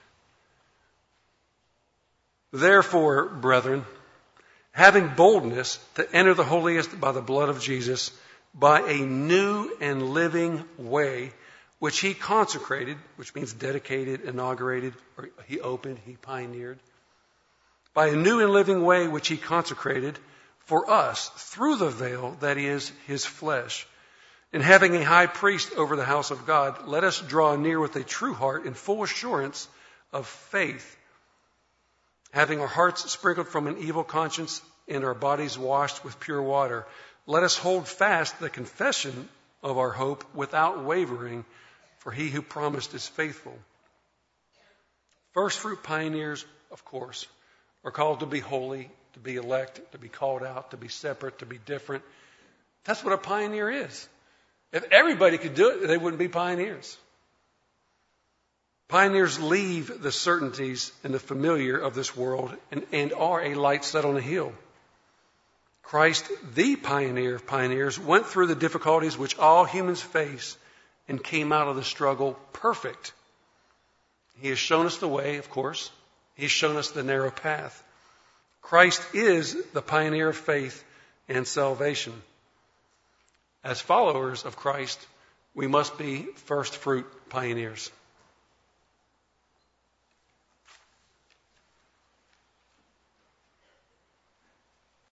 Therefore, brethren, having boldness to enter the holiest by the blood of Jesus, by a new and living way, which he consecrated, which means dedicated, inaugurated, or he opened, he pioneered. By a new and living way, which he consecrated for us through the veil that is his flesh. And having a high priest over the house of God, let us draw near with a true heart in full assurance of faith, having our hearts sprinkled from an evil conscience and our bodies washed with pure water. Let us hold fast the confession of our hope without wavering, for he who promised is faithful. First fruit pioneers, of course, are called to be holy, to be elect, to be called out, to be separate, to be different. That's what a pioneer is. If everybody could do it, they wouldn't be pioneers. Pioneers leave the certainties and the familiar of this world and, and are a light set on a hill. Christ, the pioneer of pioneers, went through the difficulties which all humans face and came out of the struggle perfect. He has shown us the way, of course. He's shown us the narrow path. Christ is the pioneer of faith and salvation. As followers of Christ, we must be first fruit pioneers.